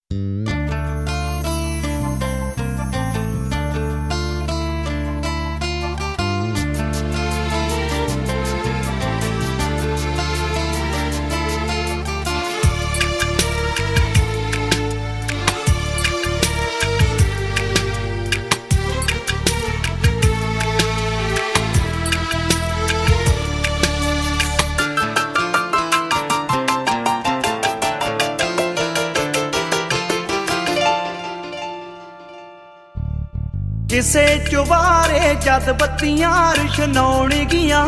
ਕਿਸੇ ਚੁਬਾਰੇ ਜਦ ਬੱਤੀਆਂ ਰੁਸ਼ਨਾਉਣਗੀਆਂ,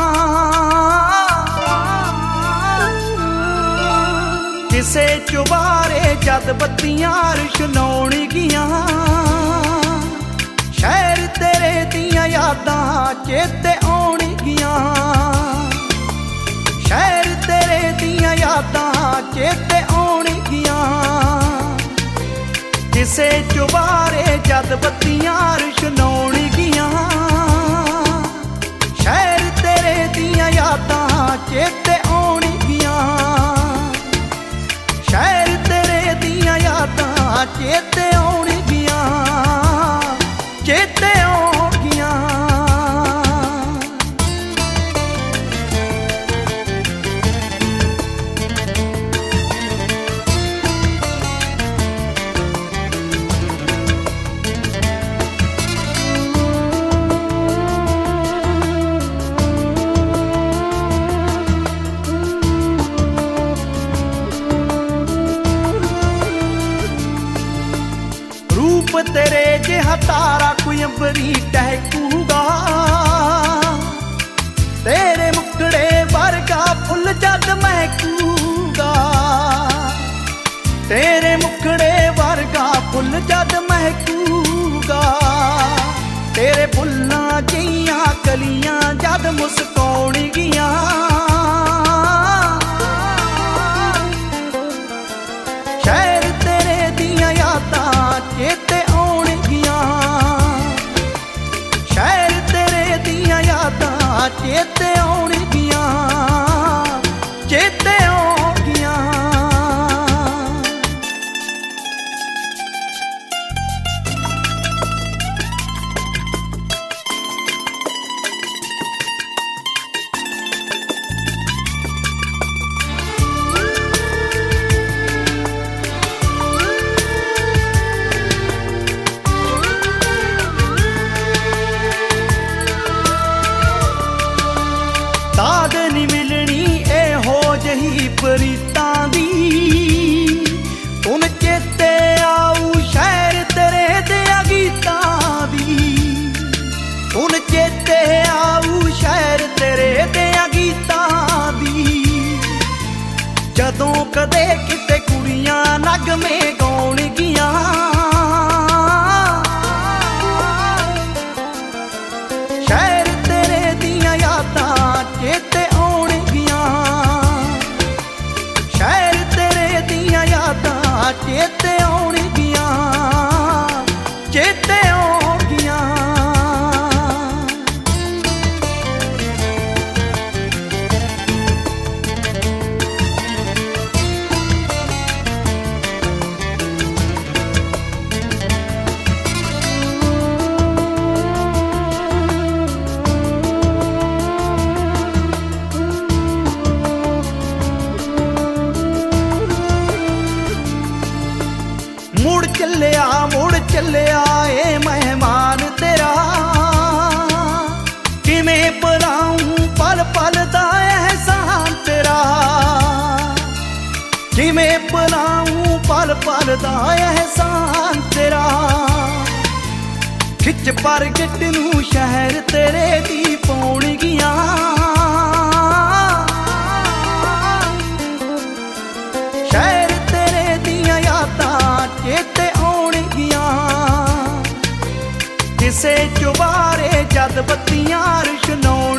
ਕਿਸੇ ਚੁਬਾਰੇ ਜਦ ਬੱਤੀਆਂ ਰੁਸ਼ਨਾਉਣਗੀਆਂ, ਸ਼ਹਿਰ ਤੇਰੇ ਦੀਆਂ ਯਾਦਾਂ ਚੇਤੇ ਆਉਣਗੀਆਂ, ਸ਼ਹਿਰ ਤੇਰੇ ਦੀਆਂ ਯਾਦਾਂ ਚੇਤੇ ਆਉਣਗੀਆਂ। ਕਿਸੇ ਚੁਬਾਰੇ ਜਦ ਬੱਤੀਆਂ ਰੁਸ਼ਨਾਉਣਗੀਆਂ, ਸ਼ਹਿਰ ਤੇਰੇ ਦੀਆਂ ਯਾਦਾਂ ਚੇਤੇ ਆਉਣਗੀਆਂ, ਸ਼ਹਿਰ ਤੇਰੇ ਦੀਆਂ ਯਾਦਾਂ ਚੇਤੇ ਆਉਣਗੀਆਂ, ਚੇਤੇ ਆਉਣਗੀਆਂ। ਤੇਰੇ ਜਿਹਾ ਤਾਰਾ ਕੋਈ ਅੰਬਰੀ ਟਹਿਕੂਗਾ, ਤੇਰੇ ਮੁਖੜੇ ਵਰਗਾ ਫੁੱਲ ਜਦ ਮਹਿਕੂਗਾ, ਤੇਰੇ ਮੁਖੜੇ ਵਰਗਾ ਫੁੱਲ ਜਦ ਮਹਿਕੂਗਾ, ਤੇਰੇ ਫੁੱਲਾਂ ਜਿਹੀਆਂ ਕਲੀਆਂ ਜਦ ਮੁਸਕਾਉਣਗੀਆਂ, ਸ਼ਹਿਰ ਤੇਰੇ ਦੀਆਂ ਯਾਦਾਂ ਚੇਤੇ ਆਉਣਗੀਆਂ, ਸ਼ਹਿਰ ਤੇਰੇ ਦੀਆਂ ਯਾਦਾਂ ਚੇਤੇ ਆਉਣਗੀਆਂ, ਚੇਤੇ ਆਉਣਗੀਆਂ। ਦਾਦ ਨੀ ਮਿਲਣੀ ਇਹੋ ਜਿਹੀ ਪ੍ਰੀਤਾਂ ਦੀ, ਹੁਣ ਚੇਤੇ ਆਊ ਸ਼ਹਿਰ ਤੇਰੇ ਦਿਆਂ ਗੀਤਾਂ ਦੀ, ਹੁਣ ਚੇਤੇ ਆਊ ਸ਼ਹਿਰ ਤੇਰੇ ਦਿਆਂ ਗੀਤਾਂ ਦੀ। ਜਦੋਂ ਕਦੇ ਕਿਤੇ ਕੁੜੀਆਂ ਨਗਮੇ ਗਾਉਣਗੀਆਂ, ਸ਼ਹਿਰ ਤੇਰੇ ਦੀਆਂ ਯਾਦਾਂ ਚੇਤੇ ਆਉਣਗੀਆਂ, ਸ਼ਹਿਰ ਤੇਰੇ ਦੀਆਂ ਯਾਦਾਂ ਚੇਤੇ ਆਉਣਗੀਆਂ, ਚੇਤੇ ਆਉਣਗੀਆਂ। ਮੁੜ ਚੱਲਿਆ ਏ ਮਹਿਮਾਨ ਤੇਰਾ, ਕਿਵੇਂ ਭੁਲਾਊਂ ਪਲ ਪਲ ਦਾ ਅਹਿਸਾਨ ਤੇਰਾ, ਕਿਵੇਂ ਭੁਲਾਊਂ ਪਲ ਪਲ ਦਾ ਅਹਿਸਾਨ ਤੇਰਾ। ਖਿੱਚ ਪ੍ਰਗਟ ਨੂੰ ਸ਼ਹਿਰ ਤੇਰੇ ਦੀ ਪਾਉਣਗੀਆਂ, ਸ਼ਹਿਰ ਤੇਰੇ ਦੀਆਂ ਯਾਦਾਂ ਚੇਤੇ ਆਉਣਗੀਆਂ, ਕਿਸੇ ਚੁਬਾਰੇ ਜਦ ਬੱਤੀਆਂ ਰੁਸ਼ਨਾਉਣ